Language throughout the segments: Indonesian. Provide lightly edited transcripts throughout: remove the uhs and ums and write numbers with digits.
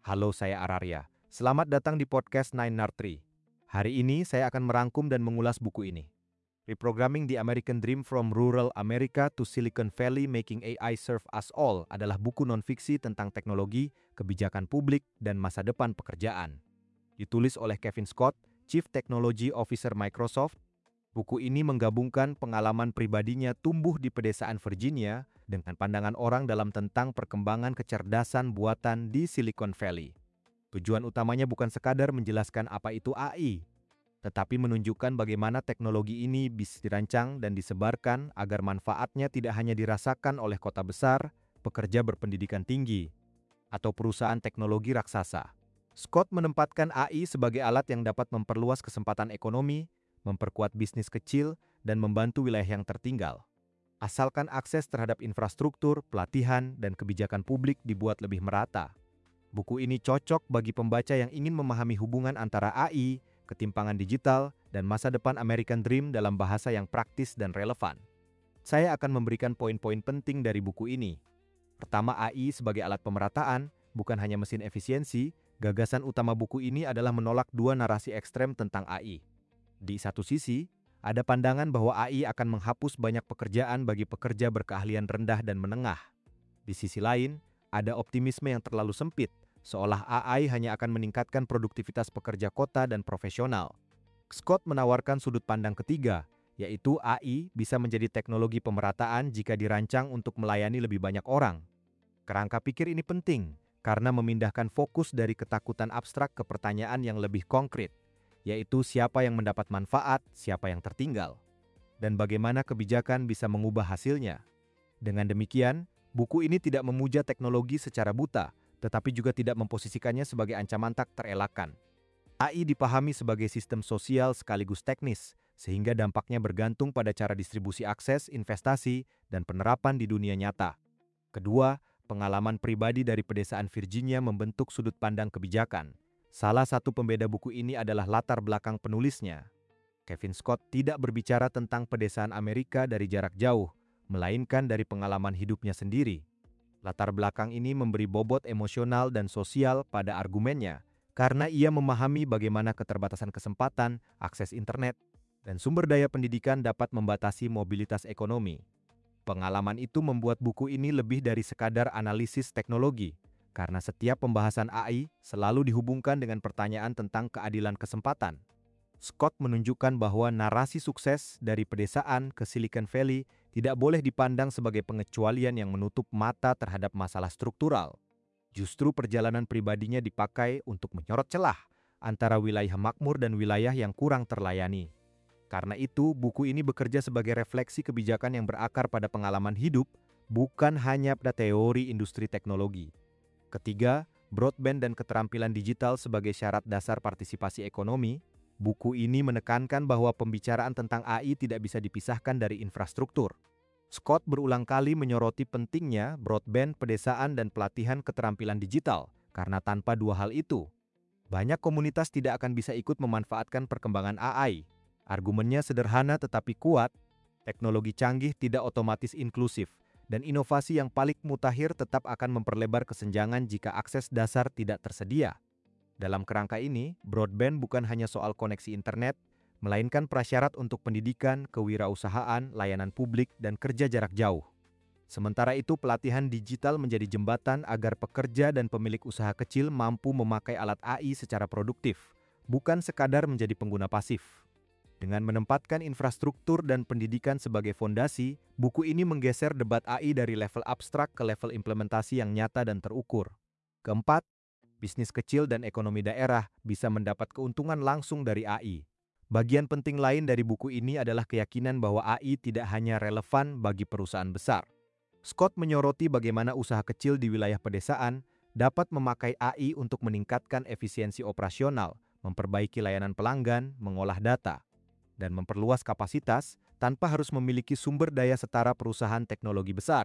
Halo, saya Araria. Selamat datang di podcast Nine Nard Tree. Hari ini saya akan merangkum dan mengulas buku ini. Reprogramming the American Dream from Rural America to Silicon Valley Making AI Serve Us All adalah buku non-fiksi tentang teknologi, kebijakan publik, dan masa depan pekerjaan. Ditulis oleh Kevin Scott, Chief Technology Officer Microsoft. Buku ini menggabungkan pengalaman pribadinya tumbuh di pedesaan Virginia dengan pandangan orang dalam tentang perkembangan kecerdasan buatan di Silicon Valley. Tujuan utamanya bukan sekadar menjelaskan apa itu AI, tetapi menunjukkan bagaimana teknologi ini bisa dirancang dan disebarkan agar manfaatnya tidak hanya dirasakan oleh kota besar, pekerja berpendidikan tinggi, atau perusahaan teknologi raksasa. Scott menempatkan AI sebagai alat yang dapat memperluas kesempatan ekonomi, memperkuat bisnis kecil, dan membantu wilayah yang tertinggal. Asalkan akses terhadap infrastruktur, pelatihan, dan kebijakan publik dibuat lebih merata. Buku ini cocok bagi pembaca yang ingin memahami hubungan antara AI, ketimpangan digital, dan masa depan American Dream dalam bahasa yang praktis dan relevan. Saya akan memberikan poin-poin penting dari buku ini. Pertama, AI sebagai alat pemerataan, bukan hanya mesin efisiensi. Gagasan utama buku ini adalah menolak dua narasi ekstrem tentang AI. Di satu sisi, ada pandangan bahwa AI akan menghapus banyak pekerjaan bagi pekerja berkeahlian rendah dan menengah. Di sisi lain, ada optimisme yang terlalu sempit, seolah AI hanya akan meningkatkan produktivitas pekerja kota dan profesional. Scott menawarkan sudut pandang ketiga, yaitu AI bisa menjadi teknologi pemerataan jika dirancang untuk melayani lebih banyak orang. Kerangka pikir ini penting, karena memindahkan fokus dari ketakutan abstrak ke pertanyaan yang lebih konkret, yaitu siapa yang mendapat manfaat, siapa yang tertinggal, dan bagaimana kebijakan bisa mengubah hasilnya. Dengan demikian, buku ini tidak memuja teknologi secara buta, tetapi juga tidak memposisikannya sebagai ancaman tak terelakkan. AI dipahami sebagai sistem sosial sekaligus teknis, sehingga dampaknya bergantung pada cara distribusi akses, investasi, dan penerapan di dunia nyata. Kedua, pengalaman pribadi dari pedesaan Virginia membentuk sudut pandang kebijakan. Salah satu pembeda buku ini adalah latar belakang penulisnya. Kevin Scott tidak berbicara tentang pedesaan Amerika dari jarak jauh, melainkan dari pengalaman hidupnya sendiri. Latar belakang ini memberi bobot emosional dan sosial pada argumennya, karena ia memahami bagaimana keterbatasan kesempatan, akses internet, dan sumber daya pendidikan dapat membatasi mobilitas ekonomi. Pengalaman itu membuat buku ini lebih dari sekadar analisis teknologi, karena setiap pembahasan AI selalu dihubungkan dengan pertanyaan tentang keadilan kesempatan. Scott menunjukkan bahwa narasi sukses dari pedesaan ke Silicon Valley tidak boleh dipandang sebagai pengecualian yang menutup mata terhadap masalah struktural. Justru perjalanan pribadinya dipakai untuk menyorot celah antara wilayah makmur dan wilayah yang kurang terlayani. Karena itu, buku ini bekerja sebagai refleksi kebijakan yang berakar pada pengalaman hidup, bukan hanya pada teori industri teknologi. Ketiga, broadband dan keterampilan digital sebagai syarat dasar partisipasi ekonomi. Buku ini menekankan bahwa pembicaraan tentang AI tidak bisa dipisahkan dari infrastruktur. Scott berulang kali menyoroti pentingnya broadband, pedesaan, dan pelatihan keterampilan digital, karena tanpa dua hal itu, banyak komunitas tidak akan bisa ikut memanfaatkan perkembangan AI. Argumennya sederhana tetapi kuat, teknologi canggih tidak otomatis inklusif, dan inovasi yang paling mutakhir tetap akan memperlebar kesenjangan jika akses dasar tidak tersedia. Dalam kerangka ini, broadband bukan hanya soal koneksi internet, melainkan prasyarat untuk pendidikan, kewirausahaan, layanan publik, dan kerja jarak jauh. Sementara itu, pelatihan digital menjadi jembatan agar pekerja dan pemilik usaha kecil mampu memakai alat AI secara produktif, bukan sekadar menjadi pengguna pasif. Dengan menempatkan infrastruktur dan pendidikan sebagai fondasi, buku ini menggeser debat AI dari level abstrak ke level implementasi yang nyata dan terukur. Keempat, bisnis kecil dan ekonomi daerah bisa mendapat keuntungan langsung dari AI. Bagian penting lain dari buku ini adalah keyakinan bahwa AI tidak hanya relevan bagi perusahaan besar. Scott menyoroti bagaimana usaha kecil di wilayah pedesaan dapat memakai AI untuk meningkatkan efisiensi operasional, memperbaiki layanan pelanggan, mengolah data, dan memperluas kapasitas tanpa harus memiliki sumber daya setara perusahaan teknologi besar.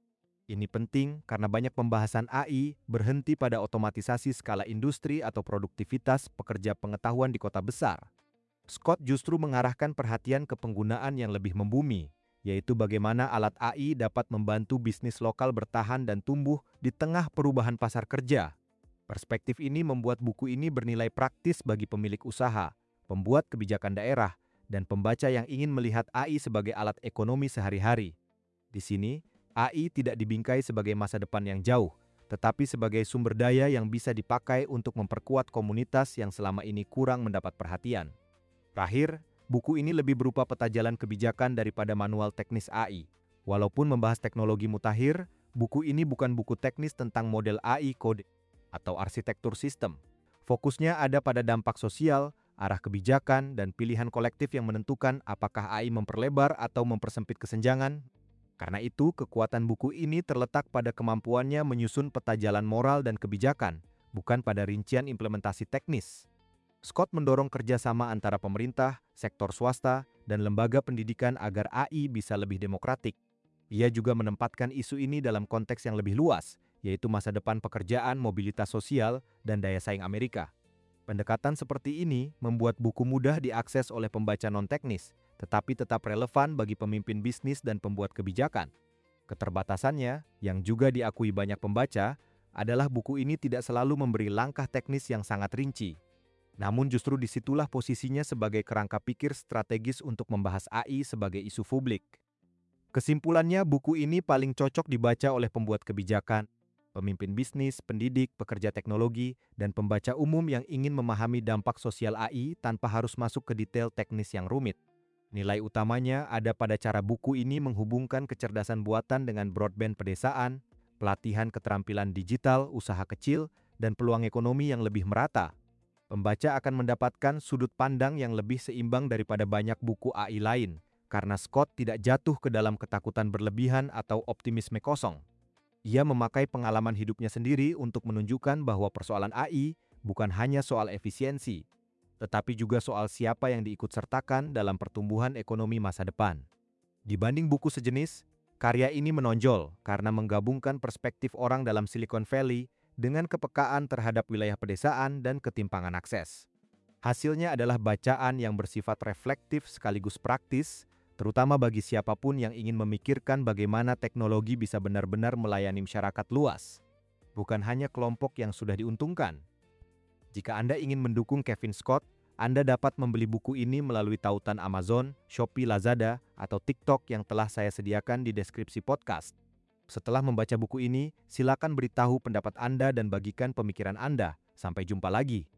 Ini penting karena banyak pembahasan AI berhenti pada otomatisasi skala industri atau produktivitas pekerja pengetahuan di kota besar. Scott justru mengarahkan perhatian ke penggunaan yang lebih membumi, yaitu bagaimana alat AI dapat membantu bisnis lokal bertahan dan tumbuh di tengah perubahan pasar kerja. Perspektif ini membuat buku ini bernilai praktis bagi pemilik usaha, pembuat kebijakan daerah, dan pembaca yang ingin melihat AI sebagai alat ekonomi sehari-hari. Di sini, AI tidak dibingkai sebagai masa depan yang jauh, tetapi sebagai sumber daya yang bisa dipakai untuk memperkuat komunitas yang selama ini kurang mendapat perhatian. Terakhir, buku ini lebih berupa peta jalan kebijakan daripada manual teknis AI. Walaupun membahas teknologi mutakhir, buku ini bukan buku teknis tentang model AI code atau arsitektur sistem. Fokusnya ada pada dampak sosial, arah kebijakan, dan pilihan kolektif yang menentukan apakah AI memperlebar atau mempersempit kesenjangan. Karena itu, kekuatan buku ini terletak pada kemampuannya menyusun peta jalan moral dan kebijakan, bukan pada rincian implementasi teknis. Scott mendorong kerjasama antara pemerintah, sektor swasta, dan lembaga pendidikan agar AI bisa lebih demokratik. Ia juga menempatkan isu ini dalam konteks yang lebih luas, yaitu masa depan pekerjaan, mobilitas sosial, dan daya saing Amerika. Pendekatan seperti ini membuat buku mudah diakses oleh pembaca non-teknis, tetapi tetap relevan bagi pemimpin bisnis dan pembuat kebijakan. Keterbatasannya, yang juga diakui banyak pembaca, adalah buku ini tidak selalu memberi langkah teknis yang sangat rinci. Namun justru disitulah posisinya sebagai kerangka pikir strategis untuk membahas AI sebagai isu publik. Kesimpulannya, buku ini paling cocok dibaca oleh pembuat kebijakan, pemimpin bisnis, pendidik, pekerja teknologi, dan pembaca umum yang ingin memahami dampak sosial AI tanpa harus masuk ke detail teknis yang rumit. Nilai utamanya ada pada cara buku ini menghubungkan kecerdasan buatan dengan broadband pedesaan, pelatihan keterampilan digital, usaha kecil, dan peluang ekonomi yang lebih merata. Pembaca akan mendapatkan sudut pandang yang lebih seimbang daripada banyak buku AI lain, karena Scott tidak jatuh ke dalam ketakutan berlebihan atau optimisme kosong. Ia memakai pengalaman hidupnya sendiri untuk menunjukkan bahwa persoalan AI bukan hanya soal efisiensi, tetapi juga soal siapa yang diikutsertakan dalam pertumbuhan ekonomi masa depan. Dibanding buku sejenis, karya ini menonjol karena menggabungkan perspektif orang dalam Silicon Valley dengan kepekaan terhadap wilayah pedesaan dan ketimpangan akses. Hasilnya adalah bacaan yang bersifat reflektif sekaligus praktis, terutama bagi siapapun yang ingin memikirkan bagaimana teknologi bisa benar-benar melayani masyarakat luas, bukan hanya kelompok yang sudah diuntungkan. Jika Anda ingin mendukung Kevin Scott, Anda dapat membeli buku ini melalui tautan Amazon, Shopee, Lazada, atau TikTok yang telah saya sediakan di deskripsi podcast. Setelah membaca buku ini, silakan beritahu pendapat Anda dan bagikan pemikiran Anda. Sampai jumpa lagi.